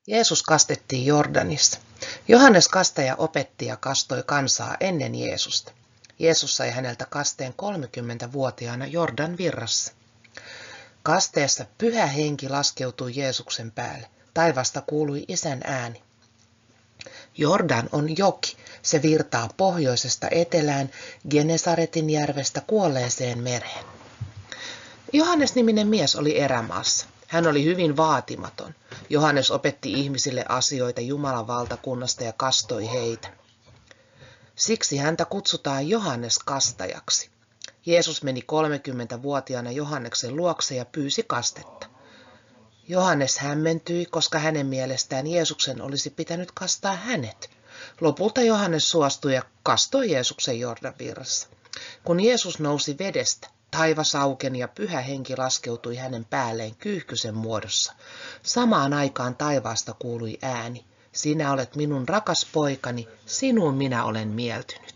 Jeesus kastettiin Jordanissa. Johannes Kastaja opetti ja kastoi kansaa ennen Jeesusta. Jeesus sai häneltä kasteen 30-vuotiaana Jordan virrassa. Kasteessa Pyhä Henki laskeutui Jeesuksen päälle. Taivaasta kuului Isän ääni. Jordan on joki. Se virtaa pohjoisesta etelään Genesaretin järvestä Kuolleeseen mereen. Johannes-niminen mies oli erämaassa. Hän oli hyvin vaatimaton. Johannes opetti ihmisille asioita Jumalan valtakunnasta ja kastoi heitä. Siksi häntä kutsutaan Johannes Kastajaksi. Jeesus meni 30-vuotiaana Johanneksen luokse ja pyysi kastetta. Johannes hämmentyi, koska hänen mielestään Jeesuksen olisi pitänyt kastaa hänet. Lopulta Johannes suostui ja kastoi Jeesuksen Jordan virrassa. Kun Jeesus nousi vedestä, taivas aukeni ja Pyhä Henki laskeutui hänen päälleen kyyhkysen muodossa. Samaan aikaan taivaasta kuului ääni. Sinä olet minun rakas poikani, sinuun minä olen mieltynyt.